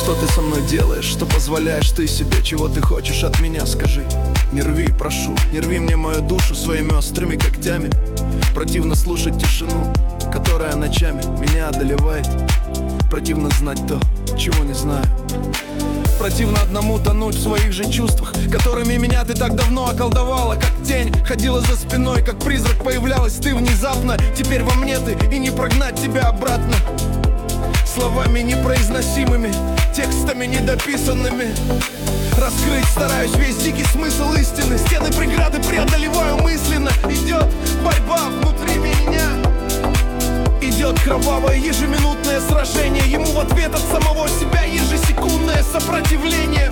Что ты со мной делаешь, что позволяешь ты себе? Чего ты хочешь от меня, скажи. Не рви, прошу, не рви мне мою душу своими острыми когтями. Противно слушать тишину, которая ночами меня одолевает. Противно знать то, чего не знаю. Противно одному тонуть в своих же чувствах, которыми меня ты так давно околдовала. Как тень ходила за спиной, как призрак появлялась ты внезапно. Теперь во мне ты, и не прогнать тебя обратно. Словами непроизносимыми, текстами недописанными. Раскрыть стараюсь весь дикий смысл истины. Стены преграды преодолеваю мысленно. Идет борьба внутри меня. Идет кровавое ежеминутное сражение. Ему в ответ от самого себя ежесекундное сопротивление.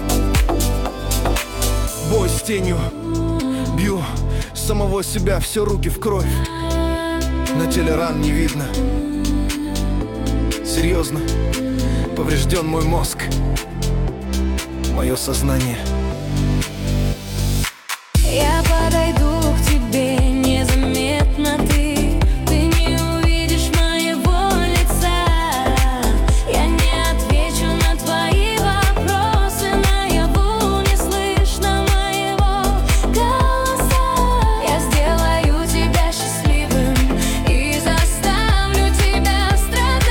Бой с тенью. Бью самого себя, все руки в кровь. На теле ран не видно. Серьезно, поврежден мой мозг, мое сознание. Я подойду к тебе незаметно, ты не увидишь моего лица. Я не отвечу на твои вопросы, наяву не слышно моего голоса. Я сделаю тебя счастливым и заставлю тебя страдать.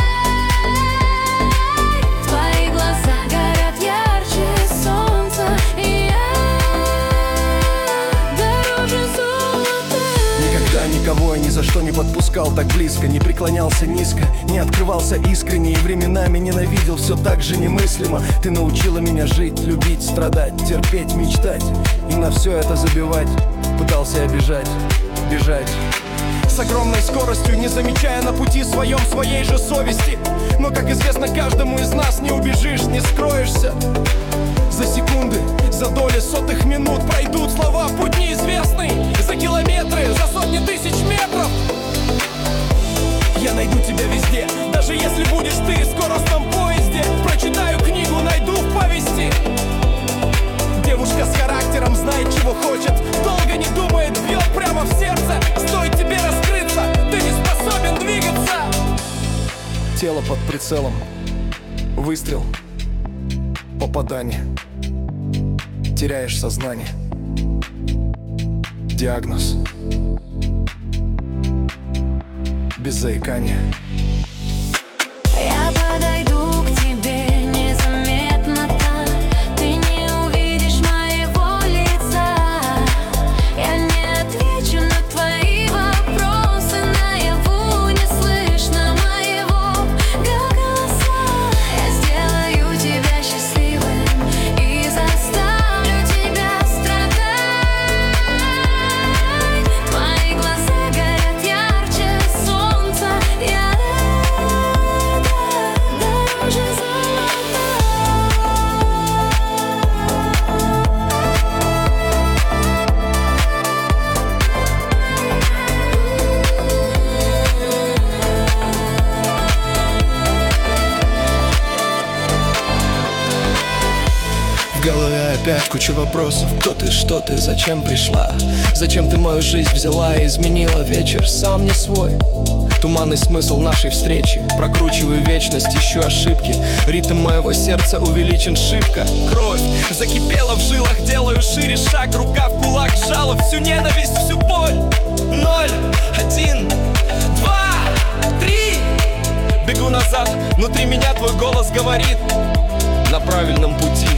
Твои глаза горят ярче солнца, и я дороже золота. Никогда никого я ни за что не подпускал так близко, не преклонялся низко, не открывался искренне и временами ненавидел все так же немыслимо. Ты научила меня жить, любить, страдать, терпеть, мечтать и на все это забивать. Пытался обижать, бежать с огромной скоростью, не замечая на пути своем своей же совести. Но, как известно, каждому из нас не убежишь, не скроешься. За секунды, за доли сотых минут пройдут слова, путь неизвестный. За километры, за сотни тысяч метров. Я найду тебя везде, даже если будешь ты в скоростном поезде. Прочитаю книгу, найду в повести. Девушка с характером знает, чего хочет, долго не думает, бьет прямо в сердце. Стоит тебе раскрыться, ты не способен двигаться. Тело под прицелом, выстрел, попадание. Теряешь сознание. Диагноз. Без заикания. Я подойду к тебе незаметно, ты не увидишь моего лица. Я не отвечу на твои вопросы, наяву не слышно моего голоса. Я сделаю тебя счастливым и заставлю тебя страдать. Твои глаза горят ярче солнца, я дороже золота. В голове опять куча вопросов. Кто ты, что ты, зачем пришла? Зачем ты мою жизнь взяла и изменила? Вечер сам не свой. Туманный смысл нашей встречи. Прокручиваю вечность, ищу ошибки. Ритм моего сердца увеличен шибко. Кровь закипела в жилах, делаю шире шаг. Рука в кулак сжала всю ненависть, всю боль. 0, 1, 2, 3. Бегу назад, внутри меня твой голос говорит: на правильном пути.